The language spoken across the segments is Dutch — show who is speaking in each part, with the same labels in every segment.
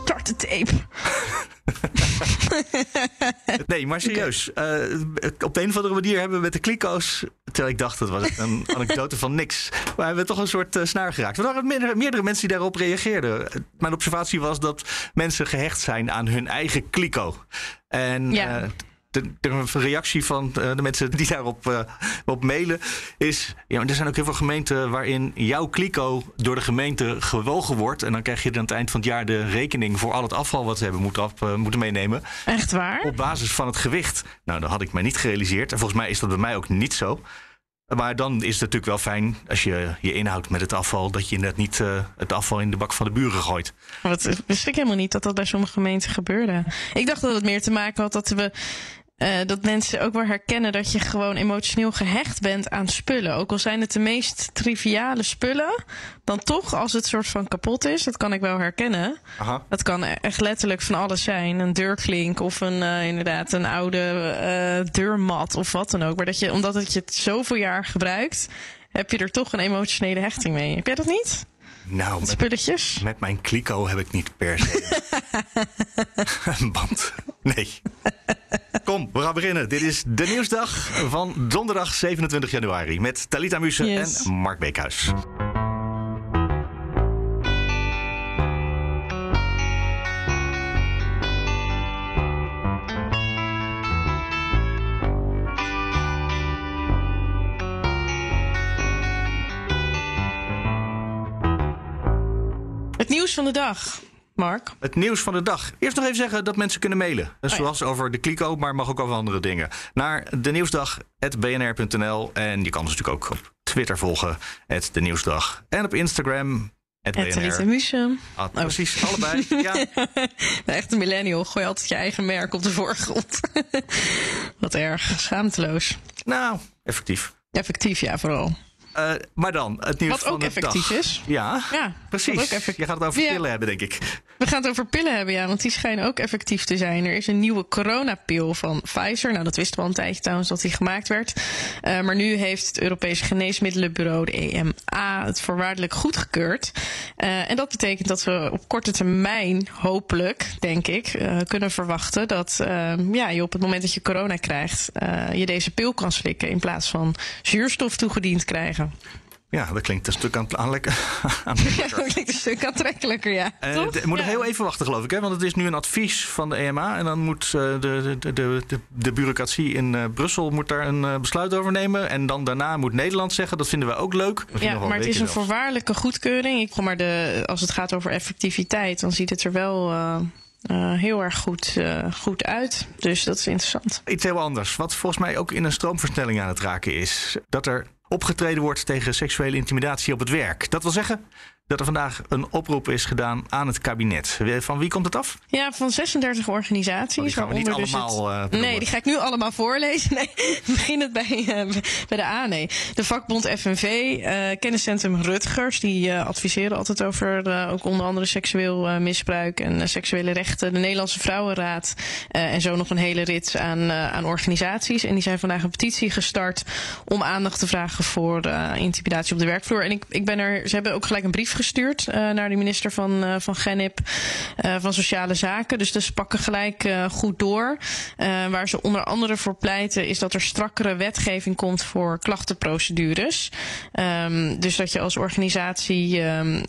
Speaker 1: Start de tape.
Speaker 2: Nee, maar serieus. Op de een of andere manier hebben we met de kliko's... terwijl ik dacht, dat was een anekdote van niks... maar hebben we toch een soort snaar geraakt. Er waren meerdere mensen die daarop reageerden. Mijn observatie was dat mensen gehecht zijn aan hun eigen kliko. En... De reactie van de mensen die daarop op mailen is... Ja, er zijn ook heel veel gemeenten waarin jouw kliko door de gemeente gewogen wordt. En dan krijg je aan het eind van het jaar de rekening voor al het afval wat ze hebben moeten meenemen.
Speaker 1: Echt waar?
Speaker 2: Op basis van het gewicht. Nou, dat had ik mij niet gerealiseerd. En volgens mij is dat bij mij ook niet zo. Maar dan is het natuurlijk wel fijn als je je inhoudt met het afval... dat je net niet het afval in de bak van de buren gooit.
Speaker 1: Dat wist ik helemaal niet dat dat bij sommige gemeenten gebeurde. Ik dacht dat het meer te maken had dat mensen ook wel herkennen dat je gewoon emotioneel gehecht bent aan spullen. Ook al zijn het de meest triviale spullen, dan toch als het soort van kapot is, dat kan ik wel herkennen.
Speaker 2: Aha.
Speaker 1: Dat kan echt letterlijk van alles zijn. Een deurklink of inderdaad een oude deurmat of wat dan ook. Maar omdat je het zoveel jaar gebruikt, heb je er toch een emotionele hechting mee. Heb jij dat niet?
Speaker 2: Nou,
Speaker 1: spulletjes?
Speaker 2: Met mijn kliko heb ik niet per se een band. Nee. Kom, we gaan beginnen. Dit is de nieuwsdag van donderdag 27 januari... met Talita Muse en Mark Beekhuis.
Speaker 1: Het nieuws van de dag, Mark.
Speaker 2: Het nieuws van de dag. Eerst nog even zeggen dat mensen kunnen mailen. Zoals over de kliko, maar mag ook over andere dingen. Naar denieuwsdag@bnr.nl. En je kan ons natuurlijk ook op Twitter volgen, @denieuwsdag. En op Instagram, @BNR. Precies, allebei. Ja.
Speaker 1: De echte millennial, gooi altijd je eigen merk op de voorgrond. Wat erg, schaamteloos.
Speaker 2: Nou, effectief.
Speaker 1: Effectief, ja, vooral.
Speaker 2: Maar dan, het nieuws van de dag.
Speaker 1: Wat ook effectief is.
Speaker 2: Ja, precies. Je gaat het over pillen hebben, denk ik.
Speaker 1: We gaan het over pillen hebben, ja, want die schijnen ook effectief te zijn. Er is een nieuwe coronapil van Pfizer. Nou, dat wisten we al een tijdje trouwens dat die gemaakt werd. Maar nu heeft het Europese Geneesmiddelenbureau, de EMA, het voorwaardelijk goedgekeurd. En dat betekent dat we op korte termijn, hopelijk, denk ik, kunnen verwachten dat je op het moment dat je corona krijgt, je deze pil kan slikken in plaats van zuurstof toegediend krijgen.
Speaker 2: Ja, dat klinkt een stuk aantrekkelijker.
Speaker 1: Ja, dat klinkt een stuk aantrekkelijker, ja.
Speaker 2: Je moet nog heel even wachten, geloof ik. Hè? Want het is nu een advies van de EMA. En dan moet de bureaucratie in Brussel moet daar een besluit over nemen. En dan daarna moet Nederland zeggen. Dat vinden we ook leuk.
Speaker 1: Ja, maar het is een voorwaardelijke goedkeuring. Als het gaat over effectiviteit, dan ziet het er wel heel erg goed uit. Dus dat is interessant.
Speaker 2: Iets heel anders. Wat volgens mij ook in een stroomversnelling aan het raken is. Dat er opgetreden wordt tegen seksuele intimidatie op het werk. Dat wil zeggen dat er vandaag een oproep is gedaan aan het kabinet. Van wie komt het af?
Speaker 1: Ja, van 36 organisaties.
Speaker 2: Die gaan we niet allemaal
Speaker 1: nee, die ga ik nu allemaal voorlezen. Nee, we beginnen bij de A. Nee. De vakbond FNV, kenniscentrum Rutgers, die adviseren altijd over ook onder andere seksueel misbruik en seksuele rechten. De Nederlandse Vrouwenraad en zo nog een hele rits aan organisaties. En die zijn vandaag een petitie gestart om aandacht te vragen voor intimidatie op de werkvloer. En ze hebben ook gelijk een brief gestuurd naar de minister van Genip van Sociale Zaken. Dus ze pakken gelijk goed door. Waar ze onder andere voor pleiten is dat er strakkere wetgeving komt voor klachtenprocedures. Dus dat je als organisatie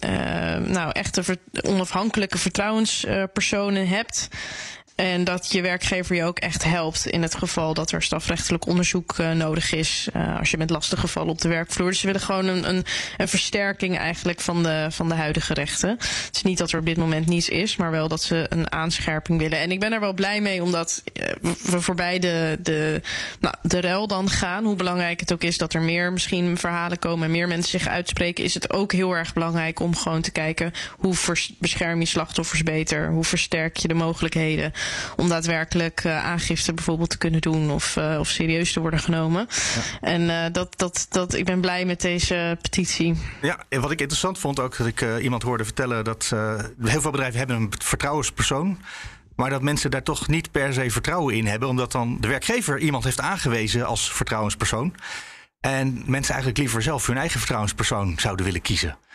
Speaker 1: echte onafhankelijke vertrouwenspersonen hebt. En dat je werkgever je ook echt helpt in het geval dat er strafrechtelijk onderzoek nodig is. Als je met lastige gevallen op de werkvloer. Dus ze willen gewoon een versterking eigenlijk van de huidige rechten. Het is niet dat er op dit moment niets is, maar wel dat ze een aanscherping willen. En ik ben er wel blij mee, omdat we voorbij de rel dan gaan. Hoe belangrijk het ook is dat er meer misschien verhalen komen en meer mensen zich uitspreken, is het ook heel erg belangrijk om gewoon te kijken hoe bescherm je slachtoffers beter, hoe versterk je de mogelijkheden om daadwerkelijk aangifte bijvoorbeeld te kunnen doen of serieus te worden genomen. Ja. En ik ben blij met deze petitie.
Speaker 2: Ja, en wat ik interessant vond ook, dat ik iemand hoorde vertellen dat heel veel bedrijven hebben een vertrouwenspersoon, maar dat mensen daar toch niet per se vertrouwen in hebben, omdat dan de werkgever iemand heeft aangewezen als vertrouwenspersoon. En mensen eigenlijk liever zelf hun eigen vertrouwenspersoon zouden willen kiezen.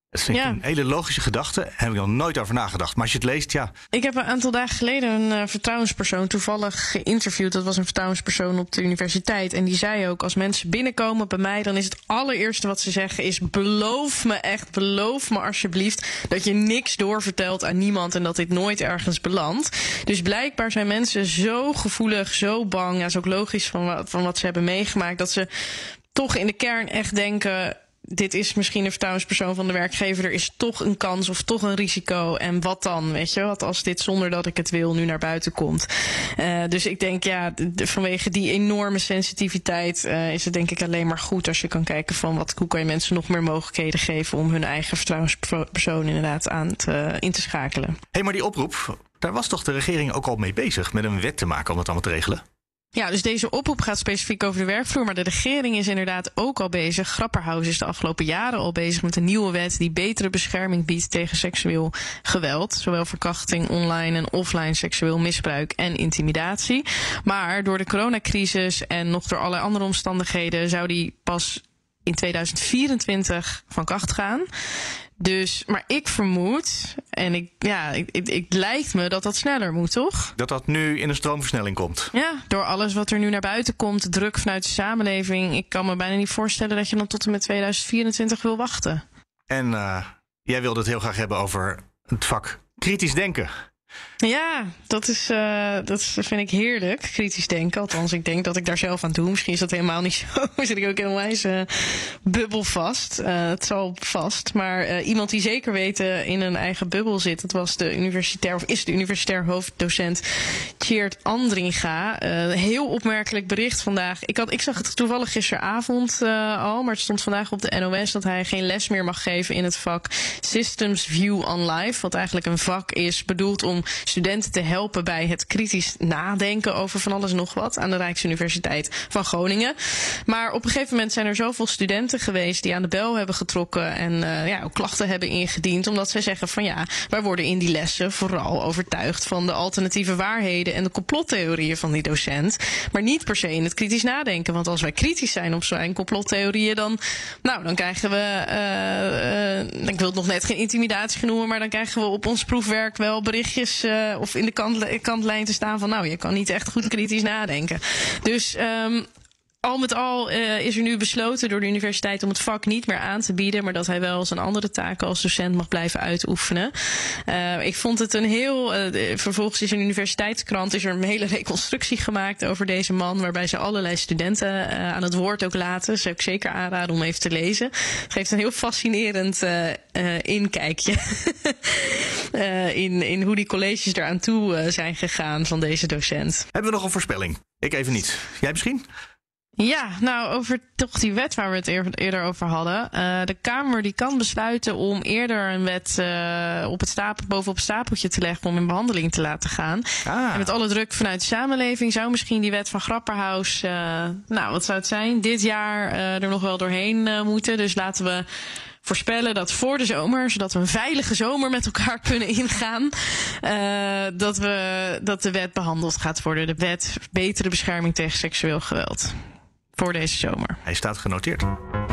Speaker 2: Dat vind ik een hele logische gedachte. Daar heb ik nog nooit over nagedacht. Maar als je het leest, ja.
Speaker 1: Ik heb een aantal dagen geleden een vertrouwenspersoon toevallig geïnterviewd. Dat was een vertrouwenspersoon op de universiteit. En die zei ook, als mensen binnenkomen bij mij, dan is het allereerste wat ze zeggen is: beloof me alsjeblieft dat je niks doorvertelt aan niemand en dat dit nooit ergens belandt. Dus blijkbaar zijn mensen zo gevoelig, zo bang. Ja, is ook logisch van wat ze hebben meegemaakt, dat ze toch in de kern echt denken: dit is misschien een vertrouwenspersoon van de werkgever. Er is toch een kans of toch een risico. En wat dan, weet je? Wat als dit zonder dat ik het wil nu naar buiten komt? Dus ik denk, vanwege die enorme sensitiviteit is het denk ik alleen maar goed als je kan kijken van hoe kan je mensen nog meer mogelijkheden geven om hun eigen vertrouwenspersoon inderdaad in te schakelen.
Speaker 2: Maar die oproep, daar was toch de regering ook al mee bezig met een wet te maken om het allemaal te regelen?
Speaker 1: Ja, dus deze oproep gaat specifiek over de werkvloer, maar de regering is inderdaad ook al bezig. Grapperhaus is de afgelopen jaren al bezig met een nieuwe wet die betere bescherming biedt tegen seksueel geweld. Zowel verkrachting, online en offline seksueel misbruik en intimidatie. Maar door de coronacrisis en nog door allerlei andere omstandigheden zou die pas in 2024 van kracht gaan. Dus, maar ik vermoed, en het lijkt me dat sneller moet, toch?
Speaker 2: Dat nu in een stroomversnelling komt.
Speaker 1: Ja, door alles wat er nu naar buiten komt, druk vanuit de samenleving. Ik kan me bijna niet voorstellen dat je dan tot en met 2024 wil wachten.
Speaker 2: En jij wilde het heel graag hebben over het vak kritisch denken.
Speaker 1: Ja, dat vind ik heerlijk, kritisch denken. Althans, ik denk dat ik daar zelf aan doe. Misschien is dat helemaal niet zo. Zit ik ook in een wijze bubbel vast. Het zal vast. Maar iemand die zeker weten in een eigen bubbel zit, dat was de universitair hoofddocent Tjeerd Andringa. Heel opmerkelijk bericht vandaag. Ik zag het toevallig gisteravond al, maar het stond vandaag op de NOS dat hij geen les meer mag geven in het vak Systems View on Life. Wat eigenlijk een vak is bedoeld om studenten te helpen bij het kritisch nadenken over van alles en nog wat aan de Rijksuniversiteit van Groningen. Maar op een gegeven moment zijn er zoveel studenten geweest die aan de bel hebben getrokken en ook klachten hebben ingediend, omdat zij zeggen van wij worden in die lessen vooral overtuigd van de alternatieve waarheden en de complottheorieën van die docent, maar niet per se in het kritisch nadenken. Want als wij kritisch zijn op zo'n complottheorieën, dan krijgen we, ik wil het nog net geen intimidatie noemen, maar dan krijgen we op ons proefwerk wel berichtjes of in de kantlijn te staan van je kan niet echt goed kritisch nadenken. Dus al met al is er nu besloten door de universiteit om het vak niet meer aan te bieden, maar dat hij wel zijn andere taken als docent mag blijven uitoefenen. Ik vond het vervolgens is in de universiteitskrant is er een hele reconstructie gemaakt over deze man, waarbij ze allerlei studenten aan het woord ook laten. Zou ik zeker aanraden om even te lezen. Het geeft een heel fascinerend inkijkje in hoe die colleges eraan toe zijn gegaan van deze docent.
Speaker 2: Hebben we nog een voorspelling? Ik even niet. Jij misschien?
Speaker 1: Ja, over toch die wet waar we het eerder over hadden. De Kamer die kan besluiten om eerder een wet bovenop het stapeltje te leggen om in behandeling te laten gaan. En met alle druk vanuit de samenleving zou misschien die wet van Grapperhaus, wat zou het zijn, dit jaar er nog wel doorheen moeten. Dus laten we voorspellen dat voor de zomer, zodat we een veilige zomer met elkaar kunnen ingaan, dat de wet behandeld gaat worden. De wet betere bescherming tegen seksueel geweld. Voor deze zomer.
Speaker 2: Hij staat genoteerd.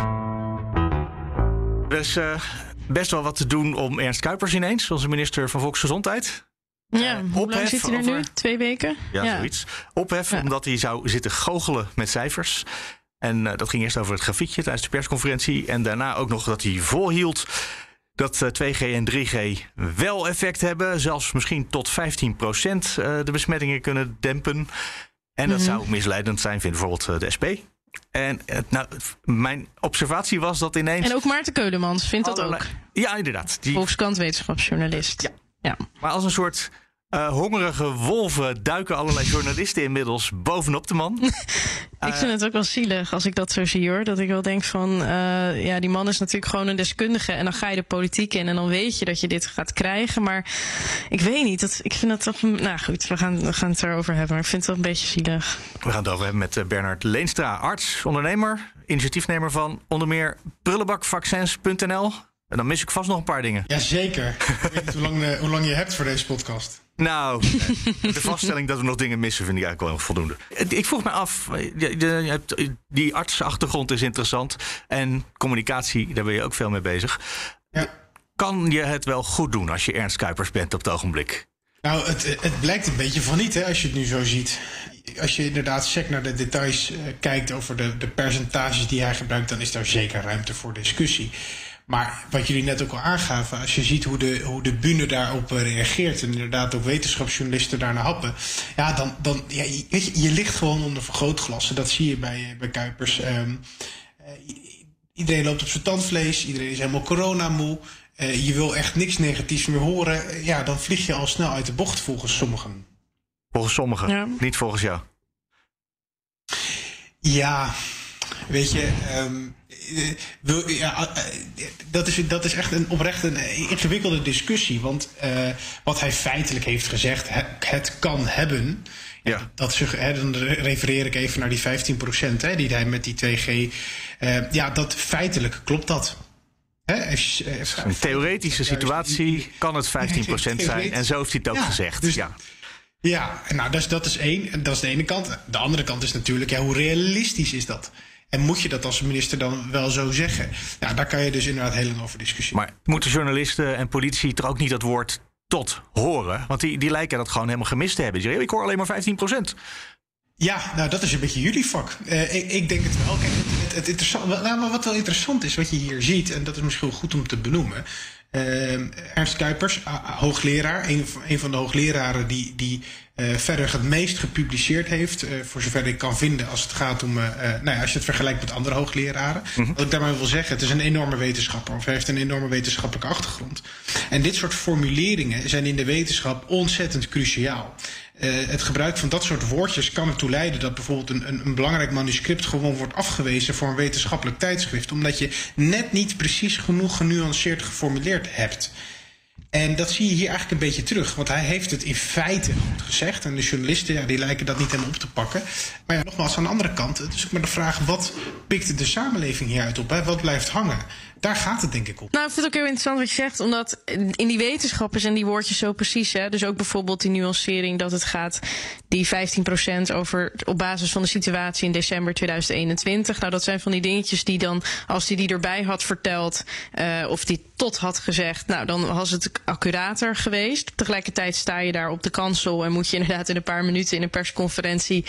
Speaker 2: Er is best wel wat te doen om Ernst Kuipers ineens, onze minister van Volksgezondheid.
Speaker 1: Ja, hoe lang zit hij er nu? 2 weken?
Speaker 2: Ja, zoiets. Ophef omdat hij zou zitten goochelen met cijfers. En dat ging eerst over het grafietje tijdens de persconferentie. En daarna ook nog dat hij volhield dat 2G en 3G wel effect hebben. Zelfs misschien tot 15% de besmettingen kunnen dempen. En dat zou misleidend zijn, vindt bijvoorbeeld de SP. En mijn observatie was dat ineens...
Speaker 1: En ook Maarten Keulemans vindt dat ook.
Speaker 2: Ja, inderdaad.
Speaker 1: Volkskrant wetenschapsjournalist.
Speaker 2: Ja. Maar als een soort hongerige wolven duiken allerlei journalisten inmiddels bovenop de man.
Speaker 1: Ik vind het ook wel zielig als ik dat zo zie, hoor. Dat ik wel denk van, die man is natuurlijk gewoon een deskundige. En dan ga je de politiek in en dan weet je dat je dit gaat krijgen. Maar ik weet niet, ik vind dat toch... Nou goed, we gaan het erover hebben. Maar ik vind het wel een beetje zielig.
Speaker 2: We gaan het over hebben met Bernard Leenstra, arts, ondernemer, initiatiefnemer van onder meer prullenbakvaccins.nl. En dan mis ik vast nog een paar dingen.
Speaker 3: Jazeker. Ik weet niet hoe lang je hebt voor deze podcast.
Speaker 2: Nou, de vaststelling dat we nog dingen missen vind ik eigenlijk wel voldoende. Ik vroeg me af, die artsachtergrond is interessant. En communicatie, daar ben je ook veel mee bezig.
Speaker 3: Ja.
Speaker 2: kan je het wel goed doen als je Ernst Kuipers bent op het ogenblik?
Speaker 3: Nou, het blijkt een beetje van niet, hè, als je het nu zo ziet. Als je inderdaad sec naar de details kijkt over de percentages die hij gebruikt, dan is daar zeker ruimte voor discussie. Maar wat jullie net ook al aangaven, als je ziet hoe de bühne daarop reageert en inderdaad ook wetenschapsjournalisten daarna happen, ja, dan weet je ligt gewoon onder vergrootglas. En dat zie je bij Kuipers. Iedereen loopt op zijn tandvlees, iedereen is helemaal coronamoe. Je wil echt niks negatiefs meer horen. Ja, dan vlieg je al snel uit de bocht volgens sommigen.
Speaker 2: Volgens sommigen, niet volgens jou.
Speaker 3: Ja, weet je, dat is echt oprecht een ingewikkelde discussie. Want wat hij feitelijk heeft gezegd, het kan hebben. Ja. Dan refereer ik even naar die 15% die hij met die 2G... dat feitelijk klopt dat.
Speaker 2: Een theoretische situatie kan het 15% zijn. En zo heeft hij het ook gezegd. Dus,
Speaker 3: ja, nou, dat is één. Dat is de ene kant. De andere kant is natuurlijk, hoe realistisch is dat? En moet je dat als minister dan wel zo zeggen? Nou, daar kan je dus inderdaad heel lang over discussiëren.
Speaker 2: Maar moeten journalisten en politici er ook niet dat woord tot horen? Want die lijken dat gewoon helemaal gemist te hebben. Die zeggen, ik hoor alleen maar 15%.
Speaker 3: Ja, nou, dat is een beetje jullie vak. Ik denk het wel. Kijk, het interessant, maar wat wel interessant is, wat je hier ziet, en dat is misschien goed om te benoemen. Ernst Kuipers, hoogleraar, een van de hoogleraren die verder het meest gepubliceerd heeft, voor zover ik kan vinden, als het gaat om, als je het vergelijkt met andere hoogleraren. Wat ik daarmee wil zeggen, het is een enorme wetenschapper, of hij heeft een enorme wetenschappelijke achtergrond. En dit soort formuleringen zijn in de wetenschap ontzettend cruciaal. Het gebruik van dat soort woordjes kan ertoe leiden dat bijvoorbeeld een belangrijk manuscript gewoon wordt afgewezen voor een wetenschappelijk tijdschrift, omdat je net niet precies genoeg genuanceerd geformuleerd hebt. En dat zie je hier eigenlijk een beetje terug. Want hij heeft het in feite goed gezegd. En de journalisten die lijken dat niet helemaal op te pakken. Maar ja, nogmaals, aan de andere kant, het is ook maar de vraag, wat pikt de samenleving hieruit op? Hè? Wat blijft hangen? Daar gaat het denk ik op.
Speaker 1: Nou, ik vind het ook heel interessant wat je zegt. Omdat in die wetenschappen zijn die woordjes zo precies. Hè? Dus ook bijvoorbeeld die nuancering dat het gaat, die 15% over op basis van de situatie in december 2021. Nou, dat zijn van die dingetjes die dan, als die erbij had verteld, of die tot had gezegd, nou, dan was het accurater geweest. Tegelijkertijd sta je daar op de kansel en moet je inderdaad in een paar minuten in een persconferentie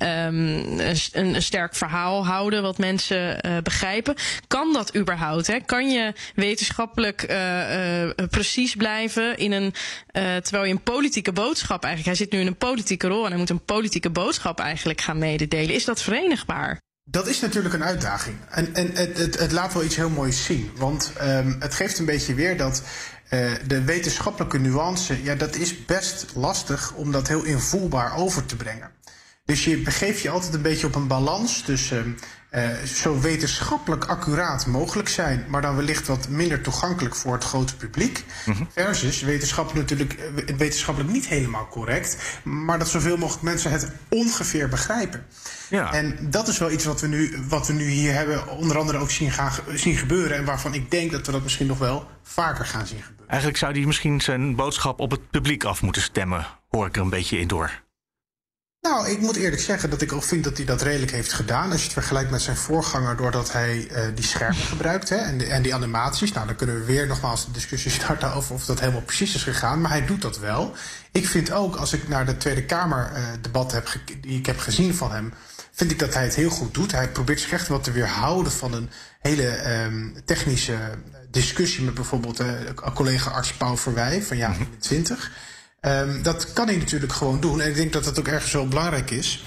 Speaker 1: een sterk verhaal houden wat mensen begrijpen. Kan dat überhaupt? Hè? Kan je wetenschappelijk precies blijven in terwijl je een politieke boodschap eigenlijk, hij zit nu in een politieke rol en hij moet een politieke boodschap eigenlijk gaan mededelen. Is dat verenigbaar?
Speaker 3: Dat is natuurlijk een uitdaging. En het laat wel iets heel moois zien. Want het geeft een beetje weer dat de wetenschappelijke nuance, ja, dat is best lastig om dat heel invoelbaar over te brengen. Dus je begeeft je altijd een beetje op een balans tussen zo wetenschappelijk accuraat mogelijk zijn, maar dan wellicht wat minder toegankelijk voor het grote publiek. Versus wetenschappelijk niet helemaal correct, maar dat zoveel mogelijk mensen het ongeveer begrijpen. Ja. En dat is wel iets wat we nu hier hebben, onder andere ook zien gebeuren, en waarvan ik denk dat we dat misschien nog wel vaker gaan zien gebeuren.
Speaker 2: Eigenlijk zou hij misschien zijn boodschap op het publiek af moeten stemmen, hoor ik er een beetje in door.
Speaker 3: Nou, ik moet eerlijk zeggen dat ik ook vind dat hij dat redelijk heeft gedaan. Als je het vergelijkt met zijn voorganger, doordat hij die schermen gebruikt, hè, en die animaties. Nou, dan kunnen we weer nogmaals de discussie starten over of dat helemaal precies is gegaan. Maar hij doet dat wel. Ik vind ook, als ik naar de Tweede Kamer debat die ik heb gezien van hem, vind ik dat hij het heel goed doet. Hij probeert zich echt wel te weerhouden van een hele technische discussie met bijvoorbeeld collega arts Pauw Verwij van jaar 21. Dat kan hij natuurlijk gewoon doen. En ik denk dat dat ook ergens wel belangrijk is.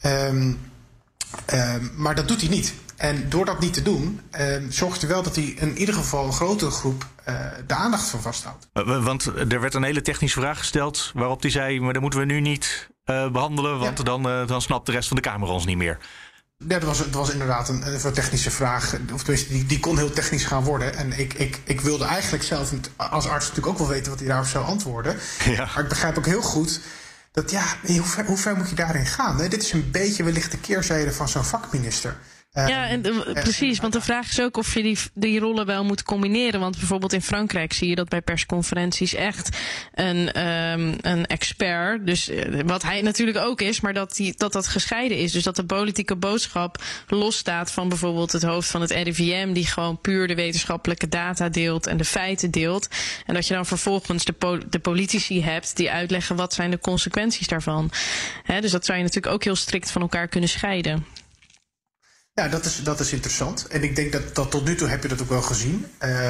Speaker 3: Maar dat doet hij niet. En door dat niet te doen, zorgt er wel dat hij in ieder geval een grotere groep de aandacht van vasthoudt. Want
Speaker 2: er werd een hele technische vraag gesteld waarop hij zei, maar dat moeten we nu niet behandelen, want dan snapt de rest van de Kamer ons niet meer.
Speaker 3: Ja, het was inderdaad een technische vraag. Of tenminste, die kon heel technisch gaan worden. En ik wilde eigenlijk zelf als arts natuurlijk ook wel weten wat hij daarop zou antwoorden. Ja. Maar ik begrijp ook heel goed dat, hoe ver moet je daarin gaan? Hè? Dit is een beetje wellicht de keerzijde van zo'n vakminister.
Speaker 1: Precies. Want de vraag is ook of je die rollen wel moet combineren. Want bijvoorbeeld in Frankrijk zie je dat bij persconferenties echt een expert, dus wat hij natuurlijk ook is, maar dat gescheiden is. Dus dat de politieke boodschap losstaat van bijvoorbeeld het hoofd van het RIVM, die gewoon puur de wetenschappelijke data deelt en de feiten deelt. En dat je dan vervolgens de politici hebt die uitleggen wat zijn de consequenties daarvan. Dus dat zou je natuurlijk ook heel strikt van elkaar kunnen scheiden.
Speaker 3: Ja, dat is interessant. En ik denk dat tot nu toe heb je dat ook wel gezien.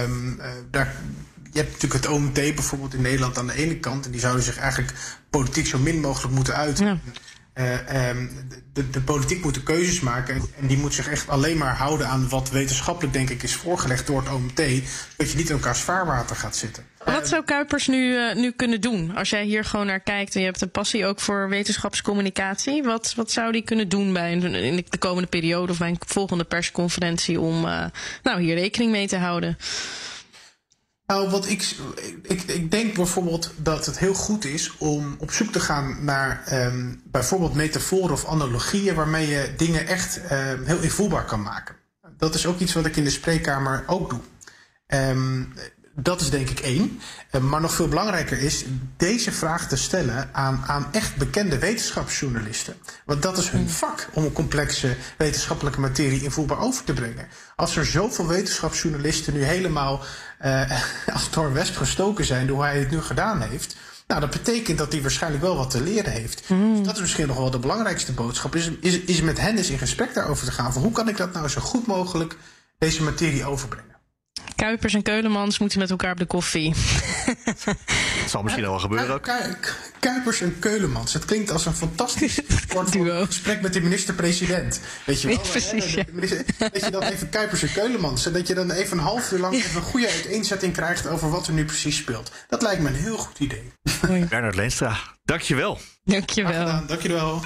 Speaker 3: Je hebt natuurlijk het OMT bijvoorbeeld in Nederland aan de ene kant. En die zouden zich eigenlijk politiek zo min mogelijk moeten uiten. Ja. De politiek moet de keuzes maken. En die moet zich echt alleen maar houden aan wat wetenschappelijk, denk ik, is voorgelegd door het OMT. Dat je niet in elkaars vaarwater gaat zitten.
Speaker 1: Wat zou Kuipers nu kunnen doen? Als jij hier gewoon naar kijkt en je hebt een passie ook voor wetenschapscommunicatie. Wat zou die kunnen doen in de komende periode of bij een volgende persconferentie om hier rekening mee te houden?
Speaker 3: Nou, wat ik denk bijvoorbeeld dat het heel goed is om op zoek te gaan naar bijvoorbeeld metaforen of analogieën waarmee je dingen echt heel invoelbaar kan maken. Dat is ook iets wat ik in de spreekkamer ook doe. Dat is denk ik één. Maar nog veel belangrijker is deze vraag te stellen aan echt bekende wetenschapsjournalisten. Want dat is hun vak om een complexe wetenschappelijke materie invoelbaar over te brengen. Als er zoveel wetenschapsjournalisten nu helemaal als door een wesp gestoken zijn door hoe hij het nu gedaan heeft, nou, dat betekent dat hij waarschijnlijk wel wat te leren heeft. Dus dat is misschien nog wel de belangrijkste boodschap. Is met hen eens in gesprek daarover te gaan. Van hoe kan ik dat nou zo goed mogelijk deze materie overbrengen?
Speaker 1: Kuipers en Keulemans moeten met elkaar op de koffie.
Speaker 2: Dat zal misschien wel gebeuren ook.
Speaker 3: Kuipers en Keulemans. Het klinkt als een fantastisch gesprek met de minister-president. Weet je wel?
Speaker 1: Precies,
Speaker 3: Dat je dan even Kuipers en Keulemans. En dat je dan even een half uur lang even een goede uiteenzetting krijgt over wat er nu precies speelt. Dat lijkt me een heel goed idee.
Speaker 2: Bernard Leenstra, dankjewel.
Speaker 3: Dankjewel.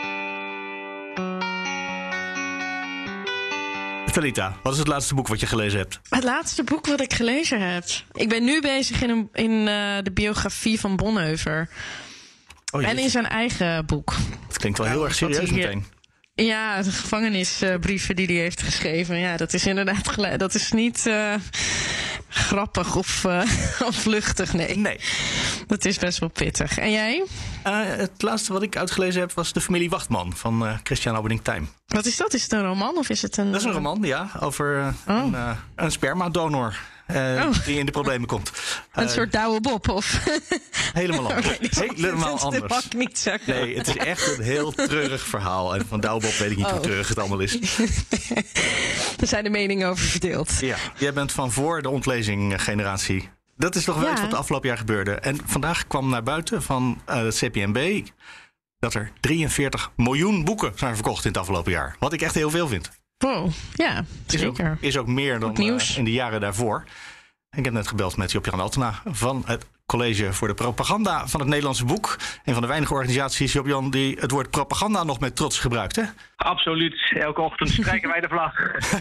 Speaker 2: Talita, wat is het laatste boek wat je gelezen hebt?
Speaker 1: Het laatste boek wat ik gelezen heb? Ik ben nu bezig in de biografie van Bonhoeffer. En in zijn eigen boek.
Speaker 2: Het klinkt wel heel erg serieus meteen.
Speaker 1: Ja, de gevangenisbrieven die hij heeft geschreven. Ja, dat is inderdaad dat is niet grappig of luchtig, nee. Dat is best wel pittig. En jij?
Speaker 2: Het laatste wat ik uitgelezen heb was De Familie Wachtman van Christian Alberding-Tijm.
Speaker 1: Wat is dat? Is het een roman of is het een...
Speaker 2: Dat is een roman, ja, over een spermadonor. Die in de problemen komt.
Speaker 1: Een soort Douwe Bob, of?
Speaker 2: Helemaal anders. Helemaal anders.
Speaker 1: Dat mag ik niet zeggen.
Speaker 2: Nee, het is echt een heel treurig verhaal. En van Douwe Bob weet ik niet hoe treurig het allemaal is.
Speaker 1: Er zijn de meningen over verdeeld.
Speaker 2: Ja, jij bent van voor de ontlezing-generatie. Dat is toch wel iets wat de afgelopen jaar gebeurde. En vandaag kwam naar buiten van het CPNB dat er 43 miljoen boeken zijn verkocht in het afgelopen jaar. Wat ik echt heel veel vind.
Speaker 1: Wow, ja, zeker.
Speaker 2: Is ook meer dan in de jaren daarvoor. En ik heb net gebeld met Job-Jan Altena van het College voor de Propaganda van het Nederlandse Boek. Een van de weinige organisaties, Job-Jan, die het woord propaganda nog met trots gebruikt, hè?
Speaker 4: Absoluut. Elke ochtend strijken wij de vlag.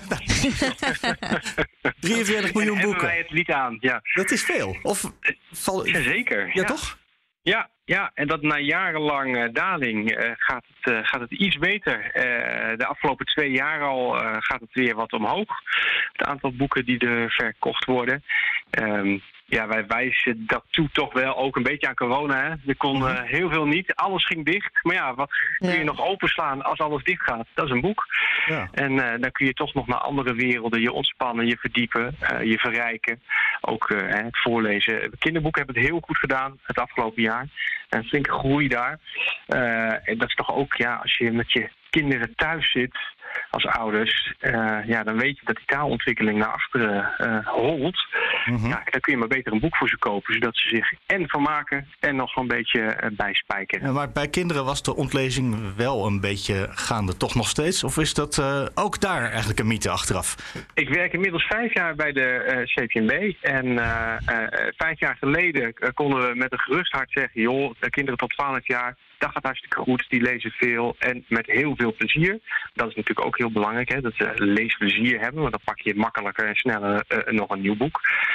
Speaker 2: 43 miljoen boeken.
Speaker 4: Hebben wij het lied aan, ja.
Speaker 2: Dat is veel.
Speaker 4: Zeker.
Speaker 2: Ja, toch?
Speaker 4: Ja, en dat na jarenlang daling gaat het iets beter. De afgelopen 2 jaar al gaat het weer wat omhoog. Het aantal boeken die er verkocht worden. Wij wijzen dat toe toch wel ook een beetje aan corona. Hè? Er kon heel veel niet. Alles ging dicht. Maar ja, wat kun je nog openslaan als alles dicht gaat? Dat is een boek. Ja. En dan kun je toch nog naar andere werelden je ontspannen, je verdiepen, je verrijken. Ook het voorlezen. Kinderboeken hebben het heel goed gedaan het afgelopen jaar. Een flinke groei daar. En dat is toch ook, als je met je kinderen thuis zit als ouders, dan weet je dat die taalontwikkeling naar achteren holt. Ja, dan kun je maar beter een boek voor ze kopen, zodat ze zich en vermaken en nog een beetje bijspijken.
Speaker 2: Ja, maar bij kinderen was de ontlezing wel een beetje gaande, toch nog steeds? Of is dat ook daar eigenlijk een mythe achteraf?
Speaker 4: Ik werk inmiddels 5 jaar bij de CPNB. En 5 jaar geleden konden we met een gerust hart zeggen, joh, de kinderen tot 12 jaar, dat gaat hartstikke goed, die lezen veel en met heel veel plezier. Dat is natuurlijk ook heel belangrijk, hè, dat ze leesplezier hebben, want dan pak je makkelijker en sneller nog een nieuw boek.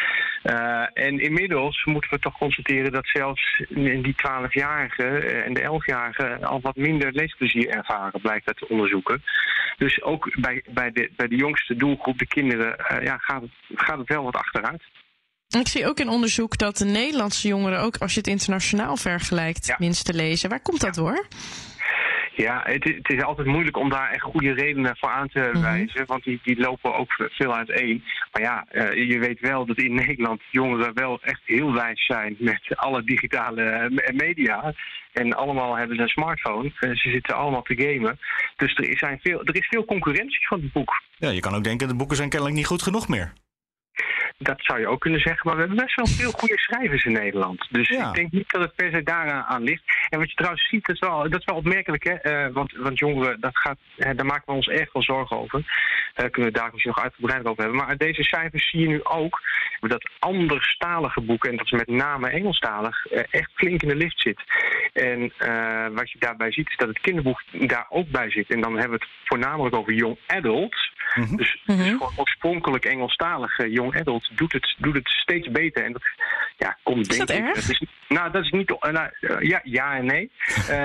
Speaker 4: En inmiddels moeten we toch constateren dat zelfs in die 12-jarigen en de 11-jarigen al wat minder leesplezier ervaren, blijkt uit onderzoeken. Dus ook bij de jongste doelgroep, de kinderen, gaat het wel wat achteruit.
Speaker 1: Ik zie ook in onderzoek dat de Nederlandse jongeren, ook als je het internationaal vergelijkt, minst te lezen. Waar komt dat door?
Speaker 4: Ja, het is altijd moeilijk om daar echt goede redenen voor aan te wijzen. Want die lopen ook veel uiteen. Maar ja, je weet wel dat in Nederland jongeren wel echt heel wijs zijn met alle digitale media. En allemaal hebben ze een smartphone. Ze zitten allemaal te gamen. Dus er is veel concurrentie van het boek.
Speaker 2: Ja, je kan ook denken, de boeken zijn kennelijk niet goed genoeg meer.
Speaker 4: Dat zou je ook kunnen zeggen, maar we hebben best wel veel goede schrijvers in Nederland. Dus ik denk niet dat het per se daaraan ligt. En wat je trouwens ziet, dat is wel opmerkelijk, hè? Want jongeren, daar maken we ons erg veel zorgen over. Daar kunnen we daar misschien nog uitgebreid over hebben. Maar uit deze cijfers zie je nu ook dat anderstalige boeken, en dat is met name Engelstalig, echt flink in de lift zit. En wat je daarbij ziet, is dat het kinderboek daar ook bij zit. En dan hebben we het voornamelijk over young adults. Dus gewoon oorspronkelijk Engelstalige young adults doet het steeds beter. En dat komt
Speaker 1: is
Speaker 4: denk
Speaker 1: dat
Speaker 4: ik.
Speaker 1: erg?
Speaker 4: Dat is niet. Ja en nee.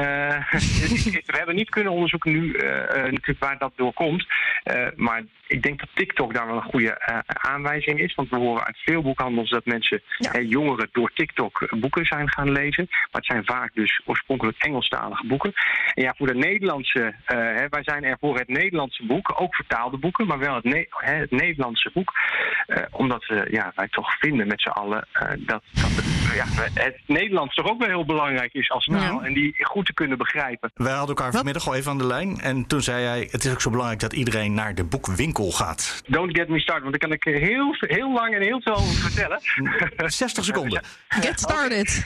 Speaker 4: We hebben niet kunnen onderzoeken nu natuurlijk waar dat door komt. Maar ik denk dat TikTok daar wel een goede aanwijzing is. Want we horen uit veel boekhandels dat mensen, jongeren, door TikTok boeken zijn gaan lezen. Maar het zijn vaak dus oorspronkelijk Engelstalige boeken. En ja, voor de Nederlandse, wij zijn er voor het Nederlandse boek, ook vertaalde boeken, maar wel het Nederlandse boek. Omdat wij toch vinden met z'n allen dat het Nederlands toch ook wel heel belangrijk is als taal. En die goed te kunnen begrijpen.
Speaker 2: Wij hadden elkaar vanmiddag al even aan de lijn. En toen zei hij, het is ook zo belangrijk dat iedereen naar de boekwinkel gaat.
Speaker 4: Don't get me started, want daar kan ik heel lang en heel veel over vertellen.
Speaker 2: 60 seconden.
Speaker 1: Get started.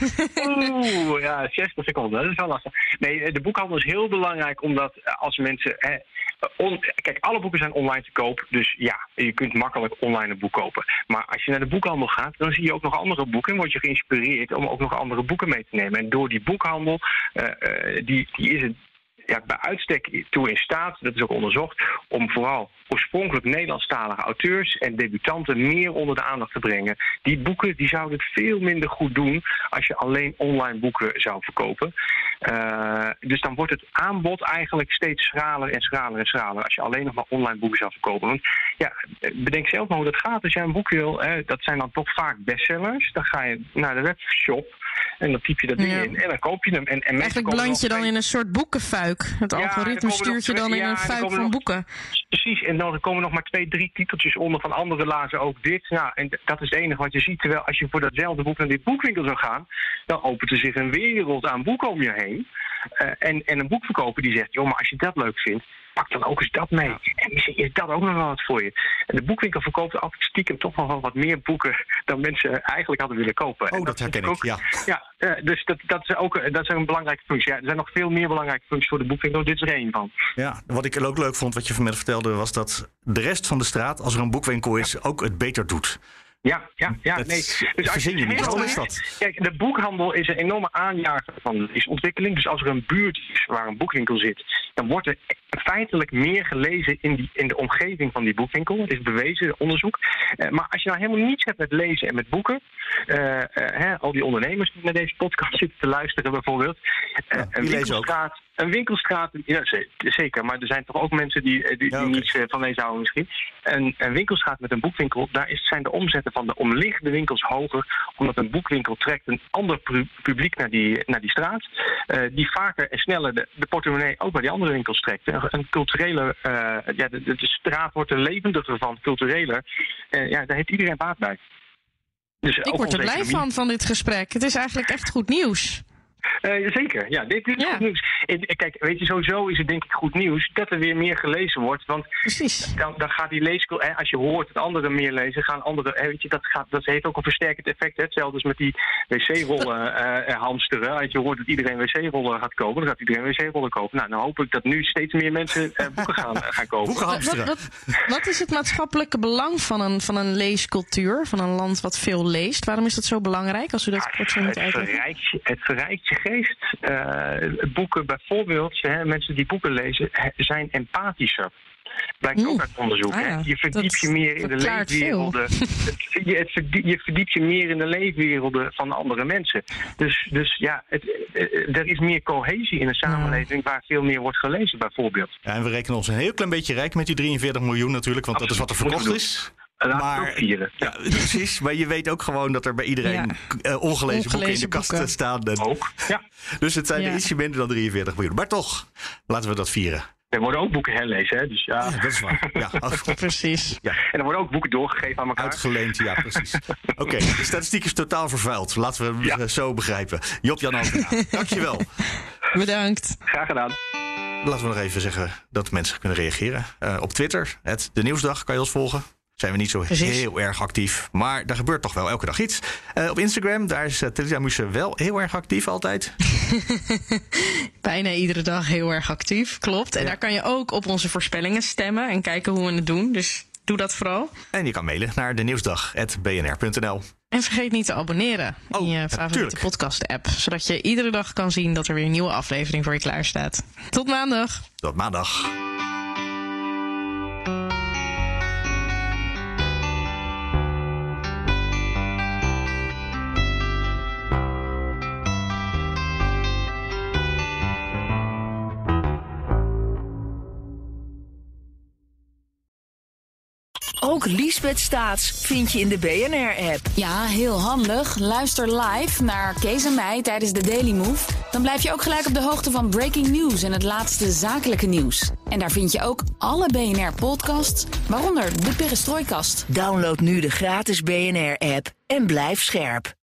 Speaker 4: 60 seconden. Dat is wel lastig. Nee, de boekhandel is heel belangrijk, omdat als mensen... Kijk, alle boeken zijn online te koop. Dus ja, je kunt makkelijk online een boek kopen. Maar als je naar de boekhandel gaat, dan zie je ook nog andere boeken. En word je geïnspireerd om ook nog andere boeken mee te nemen. En door die boekhandel, die is het bij uitstek toe in staat, dat is ook onderzocht, om vooral oorspronkelijk Nederlandstalige auteurs en debutanten meer onder de aandacht te brengen. Die boeken die zouden het veel minder goed doen als je alleen online boeken zou verkopen. Dus dan wordt het aanbod eigenlijk steeds schraler en schraler en schraler als je alleen nog maar online boeken zou verkopen. Want bedenk zelf maar hoe dat gaat. Als jij een boek wil, dat zijn dan toch vaak bestsellers. Dan ga je naar de webshop en dan typ je dat ding in en dan koop je hem. En
Speaker 1: eigenlijk beland je dan in een soort boekenfuik. Het algoritme stuurt je dan in een fuik van boeken.
Speaker 4: Precies, en dan komen nog maar 2, 3 titeltjes onder van andere lazen ook dit. Nou, en dat is het enige wat je ziet. Terwijl als je voor datzelfde boek naar die boekwinkel zou gaan, dan opent er zich een wereld aan boeken om je heen. En een boekverkoper die zegt, joh, maar als je dat leuk vindt, pak dan ook eens dat mee. En misschien is dat ook nog wel wat voor je. En de boekwinkel verkoopt altijd stiekem toch nog wel wat meer boeken dan mensen eigenlijk hadden willen kopen.
Speaker 2: En dat herken ik,
Speaker 4: dus dat is ook een belangrijke functie. Ja, er zijn nog veel meer belangrijke functies voor de boekwinkel. Dit is er één van.
Speaker 2: Ja, wat ik ook leuk vond, wat je vanmiddag vertelde, was dat de rest van de straat, als er een boekwinkel is, ook het beter doet.
Speaker 4: Ja. Nee. Dus als je
Speaker 2: dat?
Speaker 4: Kijk, de boekhandel is een enorme aanjager van deze ontwikkeling. Dus als er een buurt is waar een boekwinkel zit, dan wordt er feitelijk meer gelezen in de omgeving van die boekwinkel. Dat is bewezen, onderzoek. Maar als je nou helemaal niets hebt met lezen en met boeken, al die ondernemers die naar deze podcast zitten te luisteren bijvoorbeeld, een winkelstraat, ja, zeker, maar er zijn toch ook mensen die niets van lezen houden misschien. Een winkelstraat met een boekwinkel, zijn de omzetten van de omliggende winkels hoger, omdat een boekwinkel trekt een ander publiek naar die straat, die vaker en sneller de portemonnee ook bij die andere winkels trekt. Een culturele, de straat wordt er levendiger van, cultureler. Daar heeft iedereen baat bij. Dus
Speaker 1: ik word er blij van dit gesprek. Het is eigenlijk echt goed nieuws.
Speaker 4: Zeker, ja. Dit is goed nieuws. Kijk, weet je, sowieso is het denk ik goed nieuws dat er weer meer gelezen wordt. Want dan gaat die leesclub, als je hoort dat anderen meer lezen, gaan anderen, weet je, dat heeft ook een versterkend effect. Hetzelfde als met die wc-rollen hamsteren. Als je hoort dat iedereen wc-rollen gaat kopen, dan gaat iedereen wc-rollen kopen. Nou, dan hoop ik dat nu steeds meer mensen boeken gaan kopen.
Speaker 2: Boeken hamsteren.
Speaker 1: Wat is het maatschappelijke belang van een leescultuur, van een land wat veel leest? Waarom is dat zo belangrijk, als u dat kort zo moet uitleggen?
Speaker 4: Het verrijkt je geest. Boeken bijvoorbeeld, mensen die boeken lezen, zijn empathischer. Blijkt ook uit onderzoek. Hè? Je verdiept je meer in de leefwerelden. Je verdiept je meer in de leefwerelden van andere mensen. Dus ja, er is meer cohesie in een samenleving waar veel meer wordt gelezen, bijvoorbeeld.
Speaker 2: Ja, en we rekenen ons een heel klein beetje rijk met die 43 miljoen natuurlijk, want absoluut, dat is wat er verkocht is.
Speaker 4: Laten we ook vieren.
Speaker 2: Ja, precies. Maar je weet ook gewoon dat er bij iedereen ongelezen boeken in de kast staan.
Speaker 4: Ook, ja.
Speaker 2: Dus het zijn er ietsje minder dan 43 miljoen. Maar toch, laten we dat vieren.
Speaker 4: Er worden ook boeken herlezen, hè? Dus ja.
Speaker 2: Dat is waar. Ja,
Speaker 1: precies.
Speaker 2: Ja.
Speaker 4: En er worden ook boeken doorgegeven aan elkaar.
Speaker 2: Uitgeleend, ja, precies. Oké, de statistiek is totaal vervuild. Laten we hem zo begrijpen. Job-Jan Altena, dankjewel.
Speaker 1: Bedankt.
Speaker 4: Graag gedaan.
Speaker 2: Laten we nog even zeggen dat mensen kunnen reageren. Op Twitter, @de Nieuwsdag, kan je ons volgen. Zijn we niet zo heel erg actief, maar daar gebeurt toch wel elke dag iets. Op Instagram, daar is Theresa Muse wel heel erg actief altijd.
Speaker 1: Bijna iedere dag heel erg actief, klopt. En daar kan je ook op onze voorspellingen stemmen en kijken hoe we het doen. Dus doe dat vooral.
Speaker 2: En je kan mailen naar denieuwsdag@bnr.nl.
Speaker 1: En vergeet niet te abonneren in je favoriete podcast-app. Zodat je iedere dag kan zien dat er weer een nieuwe aflevering voor je klaar staat. Tot maandag.
Speaker 2: Tot maandag.
Speaker 5: Ook Liesbeth Staats vind je in de BNR-app.
Speaker 6: Ja, heel handig. Luister live naar Kees en mij tijdens de Daily Move. Dan blijf je ook gelijk op de hoogte van breaking news en het laatste zakelijke nieuws. En daar vind je ook alle BNR-podcasts, waaronder de Perestrooikast.
Speaker 5: Download nu de gratis BNR-app en blijf scherp.